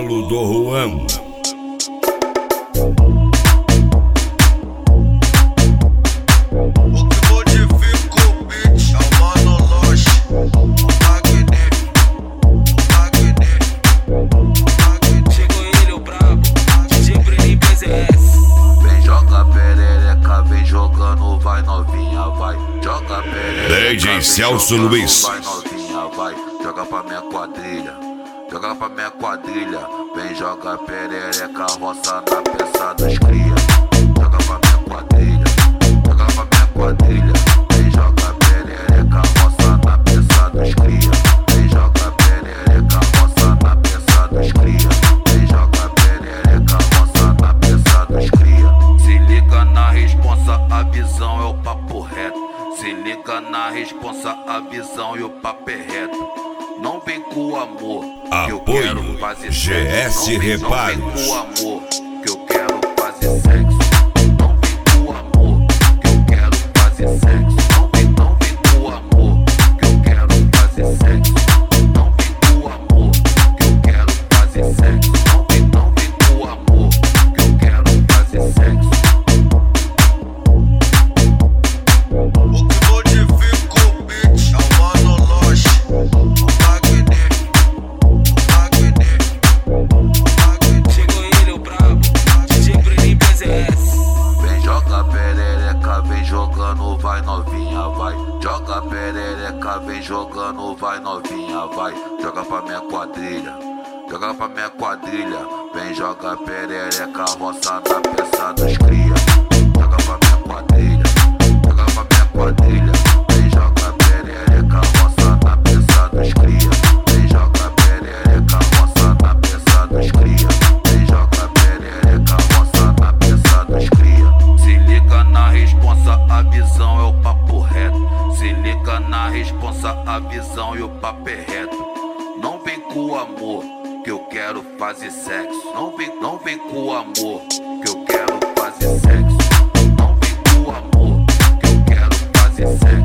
colo do Juan. O que modifica o beat é o Mano Loche, o Magné. Chegou ele, o brabo, DJ Breninho PZS. Vem joga perereca, vem jogando, vai novinha, vai. Joga perereca, DJ Celso Luiz. vai novinha, vai. Joga pra minha quadrilha, joga pra minha quadrilha. Vem joga perereca, roça na peça dos cria. Joga pra minha quadrilha, joga pra minha quadrilha. Vem joga perereca, roça na peça dos cria. Vem joga perereca, roça na peça dos cria. Vem joga perereca, roça na peça dos cria. Se liga na responsa, a visão é o papo reto. Se liga na responsa, a visão e o papo é reto. Não vem com amor, que eu quero Apoio fazer GS sexo. Reparos. Não vem com amor, que eu quero fazer sexo. Não vem com amor, que eu quero fazer sexo. Não vem com amor, que eu quero fazer sexo. Não vem com amor, que eu quero fazer sexo. Não vem com amor, que eu quero fazer sexo. O que modifica o beat é o Mano Loche, o Magné. Chegou ele, o brabo, DJ Breninho PZS. Vem joga perereca, vem jogando, vai novinha, vai. Joga perereca, vem jogando, vai novinha, vai. Joga pra minha quadrilha, joga pra minha quadrilha. Vem joga perereca, roça na peça dos cria. Joga pra minha quadrilha, joga pra minha quadrilha. Vem joga perereca, roça na peça dos cria. Vem joga perereca, roça na peça dos cria. Vem joga perereca, roça na peça dos cria. Se liga na responsa, a visão é o papo reto. Se liga na responsa, a visão e o papo é reto. Não vem com amor, que eu quero fazer sexo. Não vem com amor, que eu quero fazer sexo. Não vem com amor, que eu quero fazer sexo.